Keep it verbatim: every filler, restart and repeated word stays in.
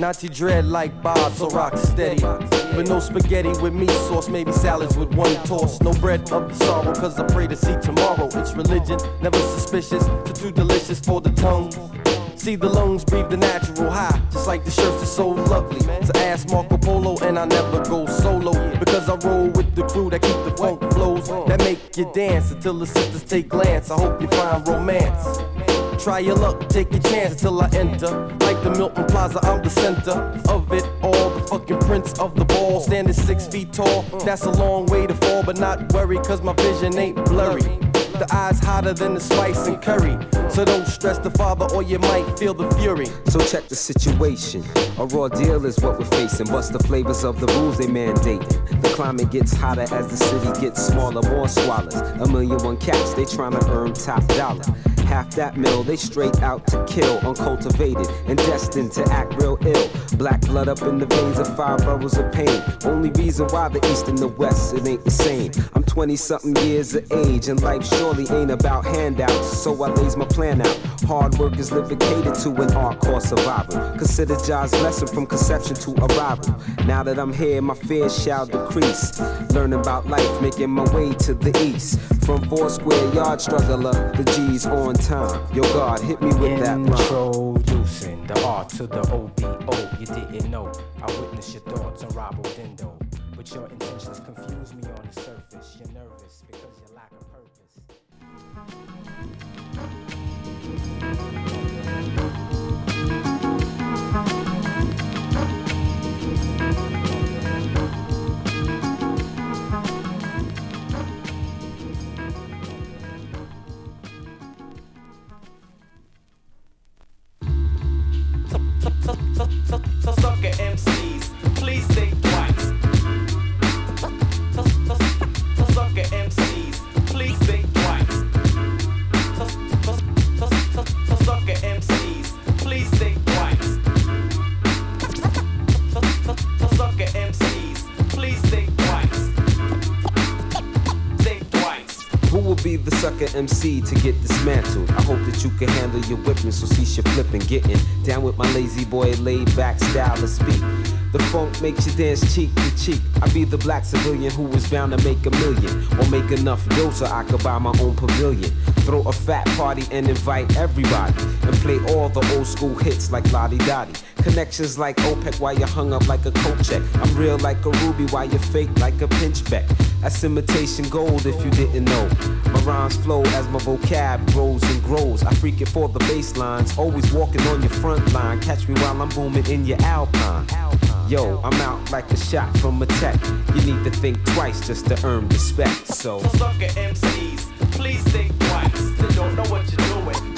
Nazi dread like Bob, so rock steady. But no spaghetti with meat sauce, maybe salads with one toss. No bread of the sorrow, cause I pray to see tomorrow. It's religion, never suspicious, too, too delicious for the tongue. See the lungs breathe the natural high, just like the shirts are so lovely. So ask Marco Polo and I never go solo, because I roll with the crew that keep the funk flows that make you dance until the sisters take glance. I hope you find romance. Try your luck, take your chance until I enter. Like the Milton Plaza, I'm the center of it all. The fucking prince of the ball, standing six feet tall. That's a long way to fall, but not worry, cause my vision ain't blurry. The eyes hotter than the spice and curry. So don't stress the father or you might feel the fury. So check the situation. A raw deal is what we're facing. Bust the flavors of the rules they mandate. The climate gets hotter as the city gets smaller. More swallows. A million one cats, they tryna earn top dollar. Half that mill, they straight out to kill. Uncultivated and destined to act real ill. Black blood up in the veins of five boroughs of pain. Only reason why the east and the west, it ain't the same. I'm twenty something years of age and life surely ain't about handouts. So I lays my plan out. Hard work is livicated to an art called survival. Consider Jah's lesson from conception to arrival. Now that I'm here, my fears shall decrease. Learning about life, making my way to the east. From four square yard struggler, the G's on time. Yo God, hit me with that rhyme. Introducing the R to the O B O. You didn't know. I witnessed your thoughts on Robo Dindo. But your intentions confuse me on the surface. You're nervous because you lack a purpose. Sucker M Cs, please think twice. Sucker M Cs, please think twice. Sucker M Cs, please think twice. Sucker M Cs, please think twice. Think twice. Who will be the sucker M C to get dismantled? I hope that you can handle your whipping, so cease your flipping. Getting down with my lazy boy, laid back style to speak. The funk makes you dance cheek to cheek. I be the black civilian who is bound to make a million, or make enough dough so I could buy my own pavilion. Throw a fat party and invite everybody, and play all the old school hits like Lottie Dottie. Connections like OPEC while you hung up like a coat check. I'm real like a ruby while you fake like a pinchback. That's imitation gold if you didn't know. My rhymes flow as my vocab grows and grows. I freak it for the bass lines, always walking on your front line. Catch me while I'm booming in your Alpine. Yo, I'm out like a shot from a tech. You need to think twice just to earn respect. So, Sucker M Cs, please think twice. They don't know what you're doing.